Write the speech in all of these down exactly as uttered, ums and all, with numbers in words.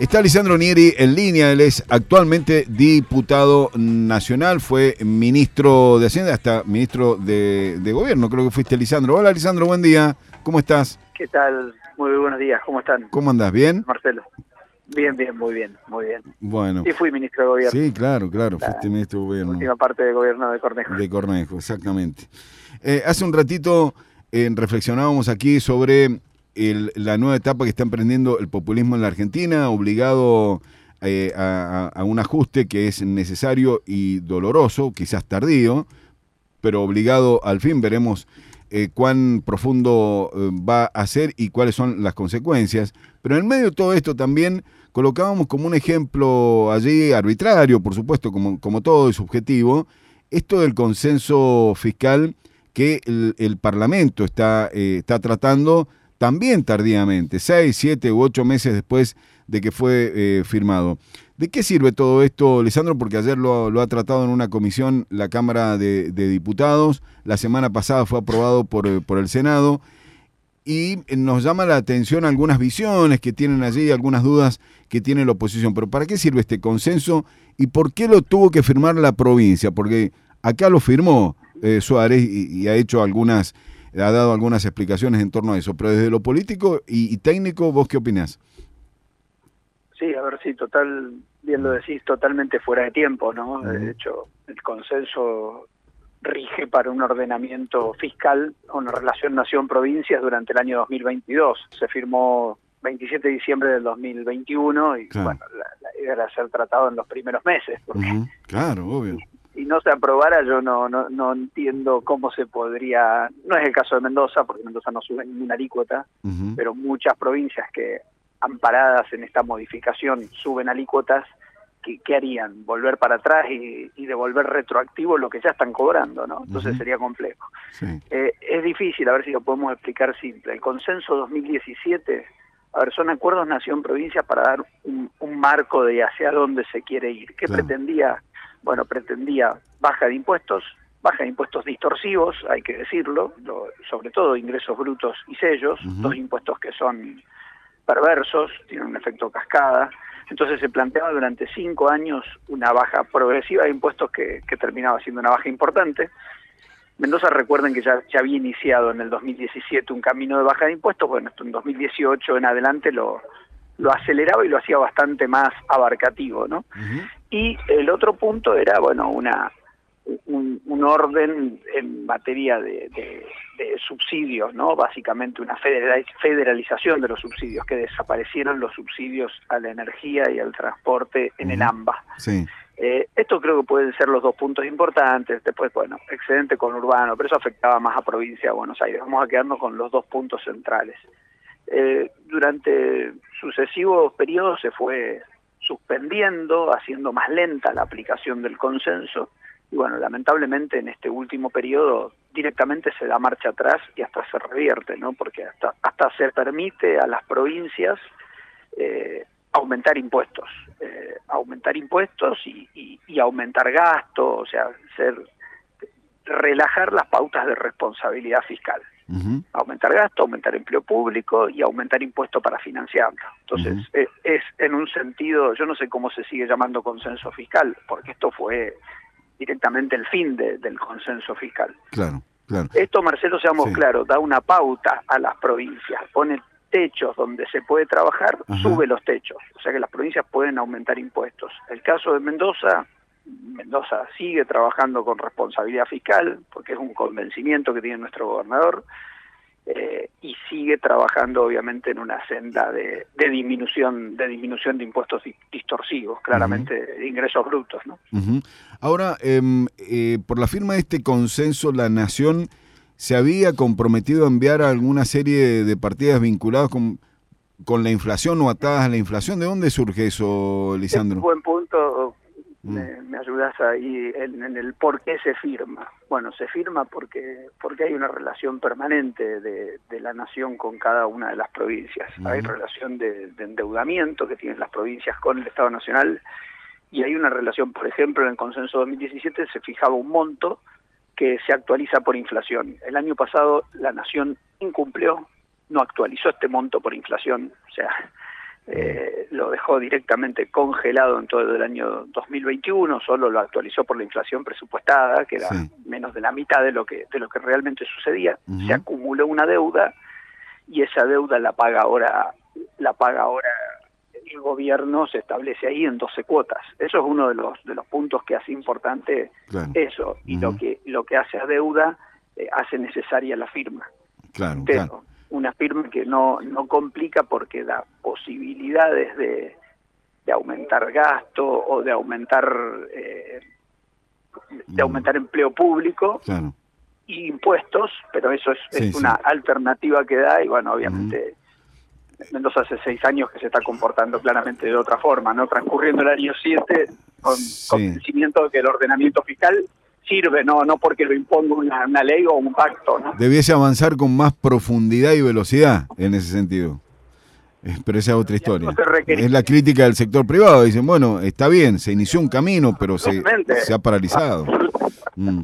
Está Lisandro Nieri en línea, él es actualmente diputado nacional, fue ministro de Hacienda, hasta ministro de, de Gobierno, creo que fuiste, Lisandro. Hola, Lisandro, buen día, ¿cómo estás? ¿Qué tal? Muy buenos días, ¿cómo están? ¿Cómo andás, bien? Marcelo. Bien, bien, muy bien, muy bien. Bueno. Sí, fui ministro de Gobierno. Sí, claro, claro, La fuiste ministro de Gobierno. última parte de Gobierno de Cornejo. De Cornejo, exactamente. Eh, hace un ratito eh, reflexionábamos aquí sobre el, la nueva etapa que está emprendiendo el populismo en la Argentina, obligado eh, a, a un ajuste que es necesario y doloroso, quizás tardío, pero obligado al fin. Veremos eh, cuán profundo eh, va a ser y cuáles son las consecuencias. Pero en medio de todo esto también colocábamos como un ejemplo allí arbitrario, por supuesto, como, como todo y subjetivo, esto del consenso fiscal que el, el Parlamento está, eh, está tratando también tardíamente, seis, siete u ocho meses después de que fue eh, firmado. ¿De qué sirve todo esto, Lisandro? Porque ayer lo, lo ha tratado en una comisión la Cámara de, de Diputados, la semana pasada fue aprobado por, por el Senado, y nos llama la atención algunas visiones que tienen allí, algunas dudas que tiene la oposición. Pero ¿para qué sirve este consenso y por qué lo tuvo que firmar la provincia? Porque acá lo firmó eh, Suárez y, y ha hecho algunas, ha dado algunas explicaciones en torno a eso. Pero desde lo político y, y técnico, ¿vos qué opinás? Sí, a ver si total, bien lo decís, totalmente fuera de tiempo, ¿no? De hecho, el consenso rige para un ordenamiento fiscal, una relación nación-provincias durante el año dos mil veintidós. Se firmó veintisiete de diciembre del dos mil veintiuno y claro, bueno, la, la idea era ser tratado en los primeros meses. Porque uh-huh. Claro, obvio. Si no se aprobara, yo no, no, no entiendo cómo se podría, no es el caso de Mendoza, porque Mendoza no sube ninguna alícuota, uh-huh. pero muchas provincias que amparadas en esta modificación suben alícuotas. ¿Qué, ¿Qué harían? ¿Volver para atrás y, y devolver retroactivo lo que ya están cobrando, ¿no? Entonces uh-huh. sería complejo. Sí. Eh, es difícil, a ver si lo podemos explicar simple. El consenso dos mil diecisiete, a ver, son acuerdos nación-provincia para dar un, un marco de hacia dónde se quiere ir. ¿Qué claro. pretendía? Bueno, pretendía baja de impuestos, baja de impuestos distorsivos, hay que decirlo, lo, sobre todo ingresos brutos y sellos, uh-huh. dos impuestos que son perversos, tienen un efecto cascada. Entonces se planteaba durante cinco años una baja progresiva de impuestos que, que terminaba siendo una baja importante. Mendoza, recuerden que ya, ya había iniciado en el dos mil diecisiete un camino de baja de impuestos, bueno, esto en dos mil dieciocho en adelante lo, lo aceleraba y lo hacía bastante más abarcativo, ¿no? Uh-huh. Y el otro punto era, bueno, una un, un orden en materia de, de, de subsidios, ¿no? Básicamente una federalización de los subsidios, que desaparecieron los subsidios a la energía y al transporte en uh-huh. el AMBA. Sí. Eh, esto creo que pueden ser los dos puntos importantes. Después, bueno, excedente conurbano, pero eso afectaba más a provincia de Buenos Aires. Vamos a quedarnos con los dos puntos centrales. Eh, durante sucesivos periodos se fue suspendiendo, haciendo más lenta la aplicación del consenso. Y bueno, lamentablemente en este último periodo directamente se da marcha atrás y hasta se revierte, ¿no? Porque hasta, hasta se permite a las provincias eh, aumentar impuestos, eh, aumentar impuestos y, y, y aumentar gasto, o sea, ser relajar las pautas de responsabilidad fiscal. Uh-huh. Aumentar gasto, aumentar empleo público y aumentar impuestos para financiarlo. Entonces, uh-huh. es, es en un sentido, yo no sé cómo se sigue llamando consenso fiscal, porque esto fue directamente el fin de, del consenso fiscal. Claro, claro. Esto, Marcelo, seamos sí. claros, da una pauta a las provincias, pone techos donde se puede trabajar, Ajá. sube los techos, o sea que las provincias pueden aumentar impuestos. El caso de Mendoza, Mendoza sigue trabajando con responsabilidad fiscal, porque es un convencimiento que tiene nuestro gobernador, eh, y sigue trabajando obviamente en una senda de, de disminución de disminución de impuestos distorsivos, claramente uh-huh. de ingresos brutos, ¿no? Uh-huh. Ahora, eh, eh, por la firma de este consenso, la Nación se había comprometido a enviar alguna serie de partidas vinculadas con, con la inflación o atadas a la inflación. ¿De dónde surge eso, Lisandro? Es un buen punto. Me, me ayudas ahí en, en el por qué se firma. Bueno, se firma porque porque hay una relación permanente de, de la nación con cada una de las provincias. Uh-huh. Hay relación de, de endeudamiento que tienen las provincias con el Estado Nacional y hay una relación, por ejemplo, en el consenso dos mil diecisiete se fijaba un monto que se actualiza por inflación. El año pasado la nación incumplió, no actualizó este monto por inflación, o sea, eh, lo dejó directamente congelado en todo el año dos mil veintiuno, solo lo actualizó por la inflación presupuestada, que era sí. menos de la mitad de lo que de lo que realmente sucedía. Uh-huh. Se acumuló una deuda y esa deuda la paga ahora la paga ahora el gobierno, se establece ahí en doce cuotas. Eso es uno de los de los puntos que hace importante claro. eso, y uh-huh. lo que lo que hace a deuda eh, hace necesaria la firma. Claro, Pero, claro. una firma que no no complica porque da posibilidades de, de aumentar gasto o de aumentar eh, de aumentar empleo público claro. y impuestos, pero eso es, sí, es una sí. alternativa que da y bueno, obviamente uh-huh. Mendoza hace seis años que se está comportando claramente de otra forma, ¿no? Transcurriendo el año siete con sí. convencimiento de que el ordenamiento fiscal sirve, no no porque lo imponga una, una ley o un pacto, ¿no? Debiese avanzar con más profundidad y velocidad en ese sentido. Pero esa es otra historia. Es la crítica del sector privado. Dicen, bueno, está bien, se inició un camino, pero se, se ha paralizado. Mm.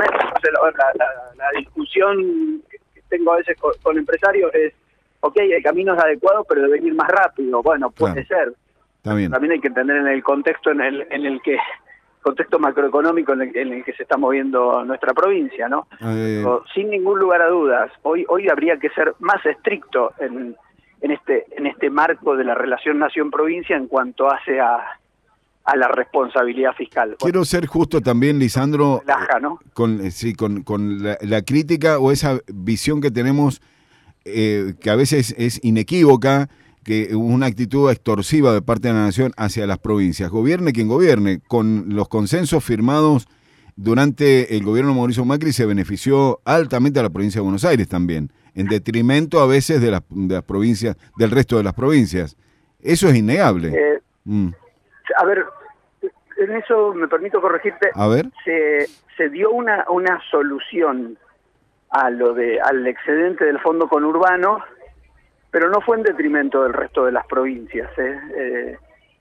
La, la, la discusión que tengo a veces con, con empresarios es, ok, el camino es adecuado, pero debe ir más rápido. Bueno, puede claro. ser. Está bien. También hay que entender en el contexto en el en el que contexto macroeconómico en el, en el que se está moviendo nuestra provincia, ¿no? Eh, Sin ningún lugar a dudas, hoy hoy habría que ser más estricto en, en este en este marco de la relación nación-provincia en cuanto hace a, a la responsabilidad fiscal. Quiero bueno, ser justo también, Lisandro, relaja, ¿no? con sí con, con la, la crítica o esa visión que tenemos eh, que a veces es inequívoca, que una actitud extorsiva de parte de la nación hacia las provincias. Gobierne quien gobierne, con los consensos firmados durante el gobierno de Mauricio Macri se benefició altamente a la provincia de Buenos Aires también, en detrimento a veces de las, de las provincias, del resto de las provincias. Eso es innegable. Eh, mm. A ver, en eso me permito corregirte. A ver. Se, se dio una, una solución a lo de al excedente del fondo conurbano, pero no fue en detrimento del resto de las provincias. ¿eh? Eh,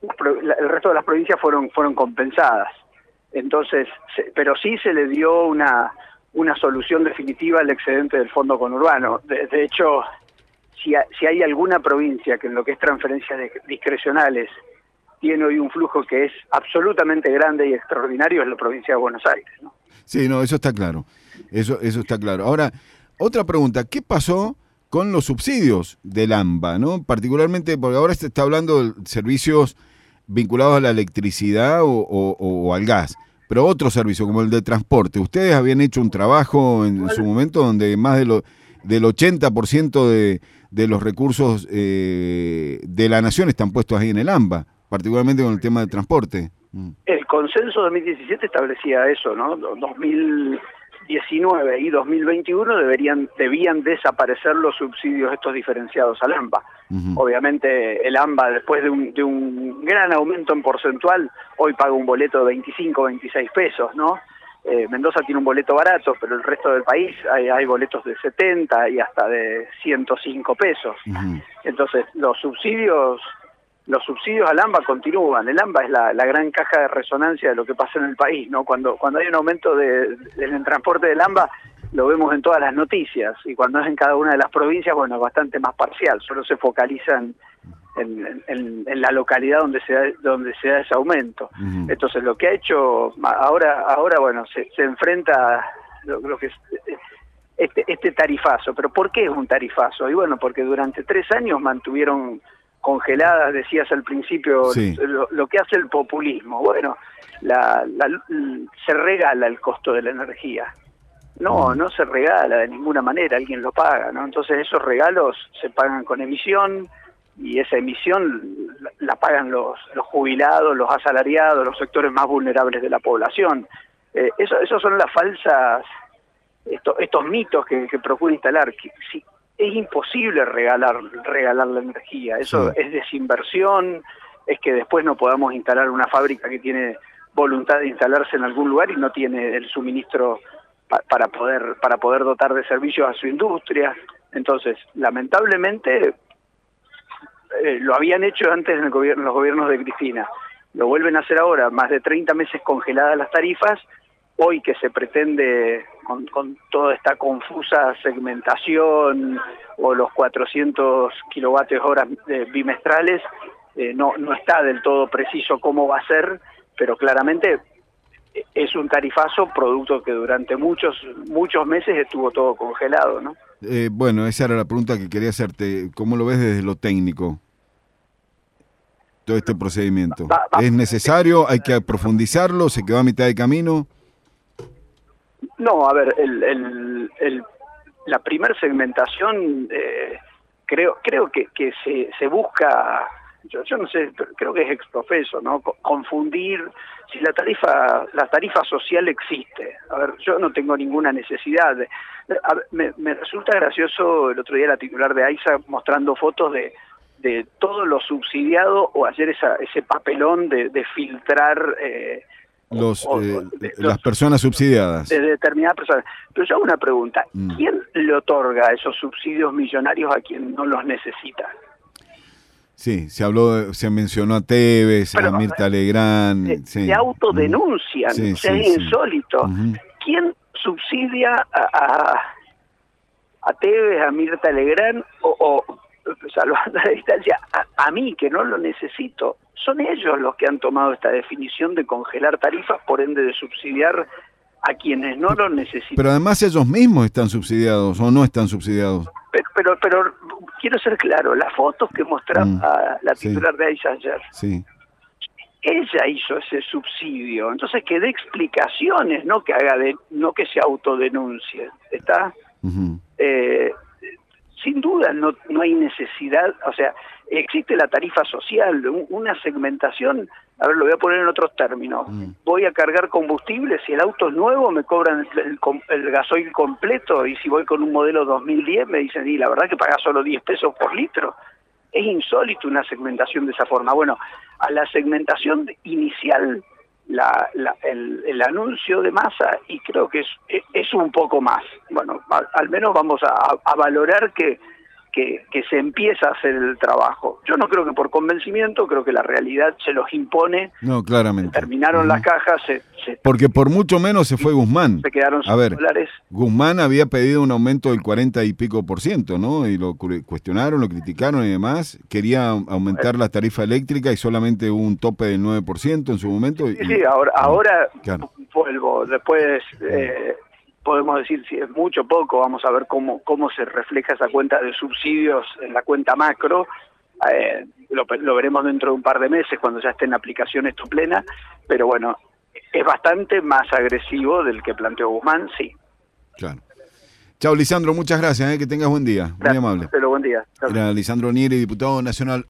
el resto de las provincias fueron fueron compensadas. Entonces, se, pero sí se le dio una una solución definitiva al excedente del fondo conurbano. De, de hecho, si, a, si hay alguna provincia que en lo que es transferencias de, discrecionales tiene hoy un flujo que es absolutamente grande y extraordinario, es la provincia de Buenos Aires, ¿no? Sí, no, eso está claro. Eso eso está claro. Ahora, otra pregunta, ¿qué pasó con los subsidios del AMBA, ¿no? Particularmente porque ahora se está hablando de servicios vinculados a la electricidad o, o, o al gas, pero otro servicio como el de transporte. Ustedes habían hecho un trabajo en, en su momento donde más de lo, del ochenta por ciento de, de los recursos eh, de la nación están puestos ahí en el AMBA, particularmente con el tema del transporte. El consenso dos mil diecisiete establecía eso, ¿no? dos mil diecinueve y dos mil veintiuno deberían debían desaparecer los subsidios estos diferenciados al AMBA. Uh-huh. Obviamente el AMBA, después de un, de un gran aumento en porcentual, hoy paga un boleto de veinticinco, veintiséis pesos, ¿no? Eh, Mendoza tiene un boleto barato, pero el resto del país hay, hay boletos de setenta y hasta de ciento cinco pesos. Uh-huh. Entonces los subsidios los subsidios al AMBA continúan. El AMBA es la, la gran caja de resonancia de lo que pasa en el país, ¿no? Cuando cuando hay un aumento de, de, en el transporte del AMBA, lo vemos en todas las noticias, y cuando es en cada una de las provincias, bueno, es bastante más parcial, solo se focaliza en, en, en, en la localidad donde se da, donde se da ese aumento. Uh-huh. Entonces lo que ha hecho ahora, ahora bueno, se, se enfrenta a lo, lo que es este, este tarifazo. ¿Pero por qué es un tarifazo? Y bueno, porque durante tres años mantuvieron congeladas, decías al principio, sí. lo, lo que hace el populismo. Bueno, la, la, se regala el costo de la energía. No, mm. no se regala de ninguna manera, alguien lo paga, ¿no? Entonces esos regalos se pagan con emisión, y esa emisión la, la pagan los, los jubilados, los asalariados, los sectores más vulnerables de la población. Eh, eso, esos son las falsas, esto, estos mitos que, que procura instalar. Que, si, es imposible regalar regalar la energía, eso sí. Es desinversión, es que después no podamos instalar una fábrica que tiene voluntad de instalarse en algún lugar y no tiene el suministro pa para poder para poder dotar de servicios a su industria. Entonces, lamentablemente, eh, lo habían hecho antes en el gobierno, los gobiernos de Cristina, lo vuelven a hacer ahora, más de treinta meses congeladas las tarifas, hoy que se pretende con, con toda esta confusa segmentación o los cuatrocientos kilovatios hora eh, bimestrales, eh, no, no está del todo preciso cómo va a ser, pero claramente es un tarifazo producto que durante muchos muchos meses estuvo todo congelado, ¿no? Eh, bueno, esa era la pregunta que quería hacerte. ¿Cómo lo ves desde lo técnico? Todo este procedimiento. Va, va, ¿Es necesario? ¿Hay que profundizarlo? ¿Se quedó a mitad de camino? No, a ver, el, el, el, la primer segmentación eh, creo creo que, que se, se busca, yo, yo no sé, creo que es exprofeso, ¿no? Confundir si la tarifa la tarifa social existe. A ver, yo no tengo ninguna necesidad. De, a ver, me, me resulta gracioso el otro día la titular de AISA mostrando fotos de de todo lo subsidiado, o ayer esa, ese papelón de, de filtrar eh, los, o, eh, de, las los, personas subsidiadas. De determinadas personas. Pero yo hago una pregunta, mm. ¿quién le otorga esos subsidios millonarios a quien no los necesita? Sí, se habló, se mencionó a Tevez, Pero, a Mirta Legrand. Se, sí. se autodenuncian, sí, o sea, sí, es sí. insólito. Uh-huh. ¿Quién subsidia a, a, a Tevez, a Mirta Legrand o... o salvando la distancia, a, a mí que no lo necesito? Son ellos los que han tomado esta definición de congelar tarifas, por ende de subsidiar a quienes no lo necesitan. Pero además ellos mismos están subsidiados o no están subsidiados. Pero, pero, pero quiero ser claro, las fotos que mostraba mm, la titular sí. de AISA ayer, sí. ella hizo ese subsidio, entonces que dé explicaciones, no que haga de, no que se autodenuncie, ¿está? Uh-huh. Eh, Sin duda no, no hay necesidad, o sea, existe la tarifa social, una segmentación, a ver, lo voy a poner en otros términos, mm. voy a cargar combustible, si el auto es nuevo me cobran el, el, el gasoil completo, y si voy con un modelo dos mil diez me dicen, y la verdad que pagas solo diez pesos por litro. Es insólito una segmentación de esa forma. Bueno, a la segmentación inicial, la, la, el, el anuncio de Massa, y creo que es, es un poco más. Bueno, a, al menos vamos a, a valorar que, que, que se empieza a hacer el trabajo. Yo no creo que por convencimiento, creo que la realidad se los impone. No, claramente. Terminaron uh-huh. las cajas. Se, se, Porque por mucho menos se fue Guzmán. Se quedaron a ver, dólares. Guzmán había pedido un aumento del cuarenta y pico por ciento, ¿no? Y lo cuestionaron, lo criticaron y demás. Quería aumentar la tarifa eléctrica y solamente hubo un tope del nueve por ciento en su momento. Sí, y, sí, ahora, ahora claro. vuelvo. Después eh, podemos decir si es mucho o poco. Vamos a ver cómo, cómo se refleja esa cuenta de subsidios en la cuenta macro. Eh, lo, lo veremos dentro de un par de meses cuando ya esté en aplicación esto plena. Pero bueno, es bastante más agresivo del que planteó Guzmán, sí. Claro. Chao, Lisandro, muchas gracias, eh, que tengas buen día. Muy gracias, amable. Pero buen día. Era Lisandro Nieri, diputado nacional.